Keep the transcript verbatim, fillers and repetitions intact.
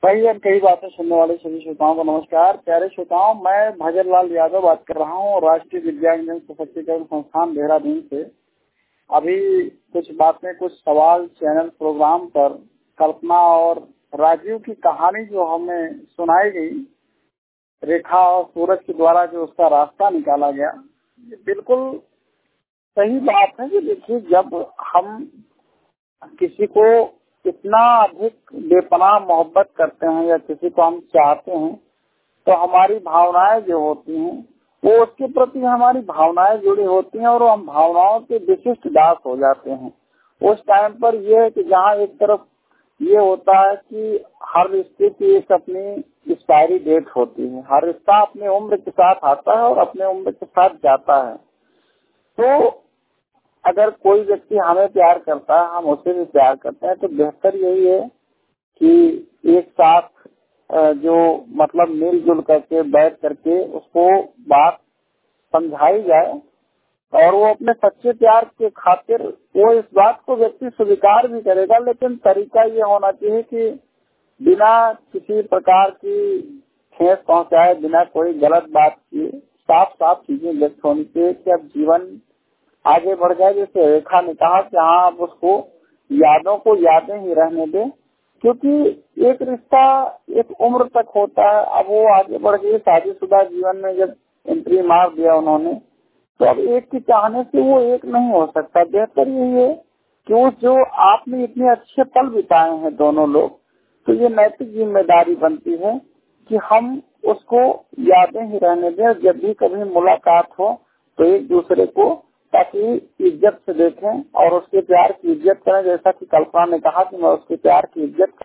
भाई यार कई बातें सुनने वाले सभी श्रोताओं को नमस्कार। प्यारे श्रोताओं, मैं भजन लाल यादव बात कर रहा हूँ राष्ट्रीय विद्यांजन सशक्तिकरण संस्थान देहरादून से। अभी कुछ बातें, कुछ सवाल चैनल प्रोग्राम पर कल्पना और राजीव की कहानी जो हमें सुनाई गई, रेखा और सूरज के द्वारा जो उसका रास्ता निकाला गया, ये बिल्कुल सही बात है कि देखिए, जब हम किसी को इतना अधिक बेपनाह मोहब्बत करते हैं या किसी को हम चाहते हैं, तो हमारी भावनाएं जो होती हैं वो उसके प्रति हमारी भावनाएं जुड़ी होती हैं और हम भावनाओं के विशिष्ट दास हो जाते हैं। उस टाइम पर यह है कि जहाँ एक तरफ ये होता है कि हर रिश्ते की एक अपनी एक्सपायरी डेट होती है, हर रिश्ता अपने उम्र के साथ आता है और अपने उम्र के साथ जाता है। तो अगर कोई व्यक्ति हमें प्यार करता है, हम उसे भी प्यार करते हैं, तो बेहतर यही है कि एक साथ जो मतलब मिलजुल करके बैठ करके उसको बात समझाई जाए और वो अपने सच्चे प्यार के खातिर वो इस बात को व्यक्ति स्वीकार भी करेगा। लेकिन तरीका ये होना चाहिए कि बिना किसी प्रकार की ठेस पहुंचाए, बिना कोई गलत बात किए, साफ साफ चीजें व्यक्त होनी चाहिए कि अब जीवन आगे बढ़ जाए। जैसे रेखा ने कहा कि हाँ, अब उसको यादों को यादें ही रहने दे, क्योंकि एक रिश्ता एक उम्र तक होता है। अब वो आगे बढ़ गई, शादीशुदा जीवन में जब एंट्री मार दिया उन्होंने, तो अब एक के चाहने से वो एक नहीं हो सकता। बेहतर यही है कि उस जो आपने इतने अच्छे पल बिताए हैं दोनों लोग, तो ये नैतिक जिम्मेदारी बनती है कि हम उसको यादें ही रहने दें। जब भी कभी मुलाकात हो तो एक दूसरे को ताकि इज्जत से देखें और उसके प्यार की इज्जत करें। जैसा कि कल्पना ने कहा कि मैं उसके प्यार की इज्जत